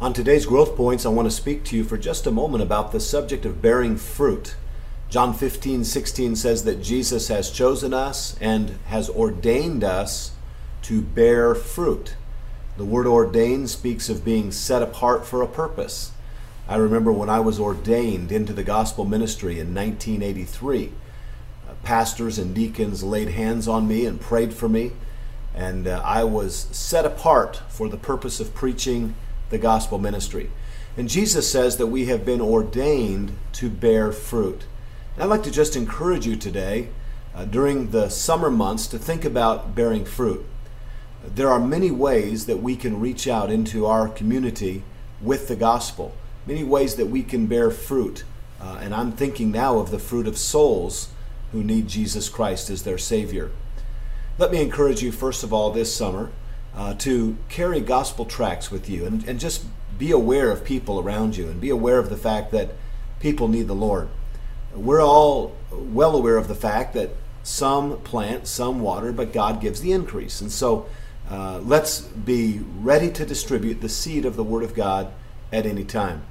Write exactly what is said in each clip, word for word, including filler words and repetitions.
On today's Growth Points, I want to speak to you for just a moment about the subject of bearing fruit. John fifteen sixteen says that Jesus has chosen us and has ordained us to bear fruit. The word ordained speaks of being set apart for a purpose. I remember when I was ordained into the gospel ministry in nineteen eighty-three, uh, pastors and deacons laid hands on me and prayed for me, and uh, I was set apart for the purpose of preaching the gospel ministry. And Jesus says that we have been ordained to bear fruit. And I'd like to just encourage you today, uh, during the summer months, to think about bearing fruit. There are many ways that we can reach out into our community with the gospel, many ways that we can bear fruit. Uh, and I'm thinking now of the fruit of souls who need Jesus Christ as their Savior. Let me encourage you, first of all, this summer, uh, to carry gospel tracts with you and, and just be aware of people around you and be aware of the fact that people need the Lord. We're all well aware of the fact that some plant, some water, but God gives the increase. And so uh, let's be ready to distribute the seed of the Word of God at any time.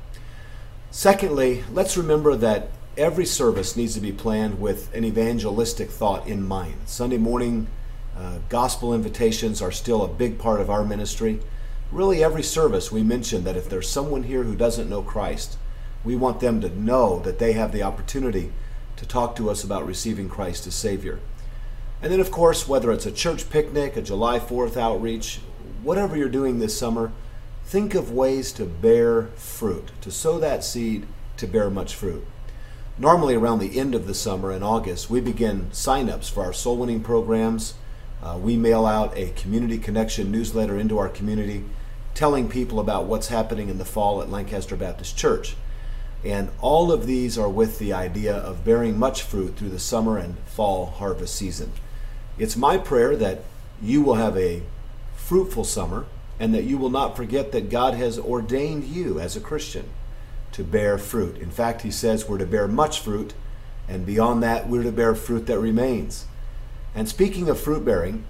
Secondly, let's remember that every service needs to be planned with an evangelistic thought in mind. Sunday morning uh, gospel invitations are still a big part of our ministry. Really, every service we mention that if there's someone here who doesn't know Christ, we want them to know that they have the opportunity to talk to us about receiving Christ as Savior. And then, of course, whether it's a church picnic, a July fourth outreach, whatever you're doing this summer, think of ways to bear fruit, to sow that seed to bear much fruit. Normally around the end of the summer in August, we begin sign-ups for our soul winning programs. Uh, we mail out a community connection newsletter into our community telling people about what's happening in the fall at Lancaster Baptist Church. And all of these are with the idea of bearing much fruit through the summer and fall harvest season. It's my prayer that you will have a fruitful summer and that you will not forget that God has ordained you as a Christian to bear fruit. In fact, He says we're to bear much fruit, and beyond that, we're to bear fruit that remains. And speaking of fruit bearing,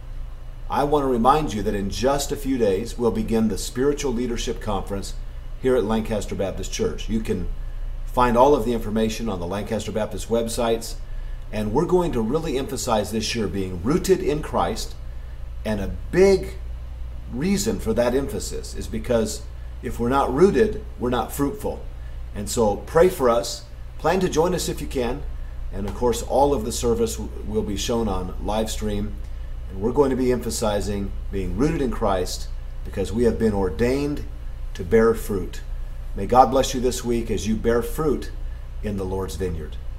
I want to remind you that in just a few days, we'll begin the Spiritual Leadership Conference here at Lancaster Baptist Church. You can find all of the information on the Lancaster Baptist websites, and we're going to really emphasize this year being rooted in Christ. And a big reason for that emphasis is because if we're not rooted, we're not fruitful. And so pray for us. Plan to join us if you can. And of course, all of the service will be shown on live stream. And we're going to be emphasizing being rooted in Christ because we have been ordained to bear fruit. May God bless you this week as you bear fruit in the Lord's vineyard.